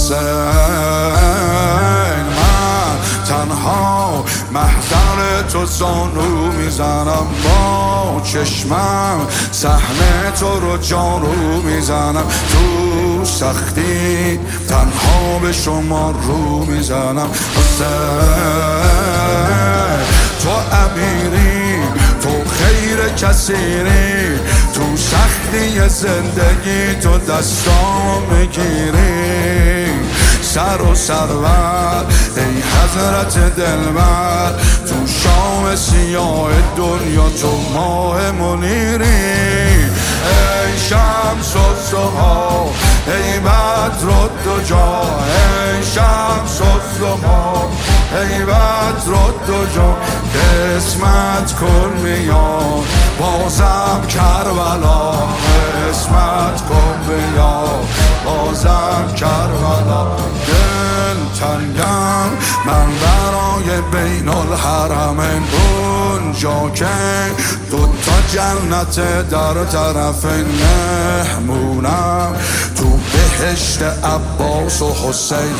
حسین من تنها محضر تو زانو میزنم، با چشمم صحنه تو رو جارو میزنم، تو سختی تنها به شما رو میزنم. حسین تو امیری، تو خیر کثیری، تو سختی زندگی تو دستام میگیری. سر و سرور ای حضرت دلبر، تو شام سیاه دنیا تو ماه منیری. ای شمس الضحی ای بدر الدجا، ای شمس الضحی ای بدر الدجا، قسمت کن بیاد بازم کربلا، قسمت کن بیاد بازم کربلا. دل تنگم من برای بین الحرمین، اونجا که دوتا جنت در طرف مهمونم، تو بهشت عباس و حسین.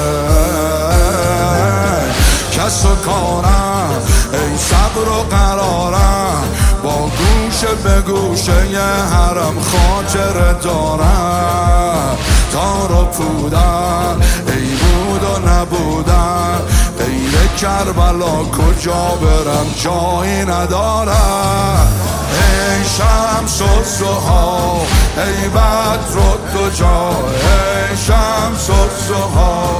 کس و کارم ای صبر و قرارم، با گوش به گوشه ی حرم خاطر دارم. تار و پودن ای بود و نبودن، غیر کربلا کجا برم جایی ندارم. ای شمس الضحی ای بدر الدجا، ای شمس الضحی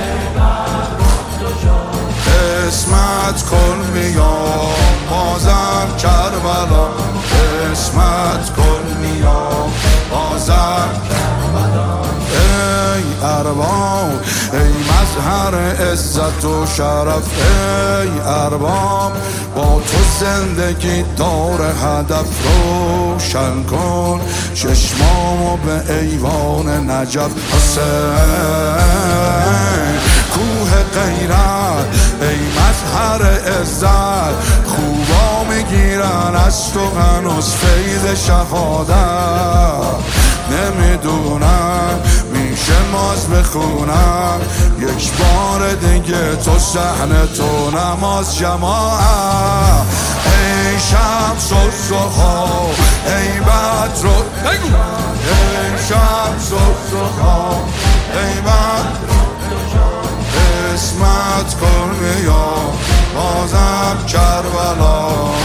قسمت کن بیام بازم کربلا، قسمت کن بیام بازم کربلا. ای ارباب ای مظهر عزت و شرف، ای ارباب با تو زندگی دار هدف. روشن کن چشمامو به ایوان نجف. حسین کوه غیرت ای مظهر عزت، خوبا میگیرن از تو هنوز فیض شهادت. نمیدونم میشه ماز بخونم یک بار دیگه تو صحنه تو نماز جماعت. ای شمس الضحی ای بدر الدجا، ای شمس الضحی ای بدر الدجا، قسمت کن بیا بازم کربلا.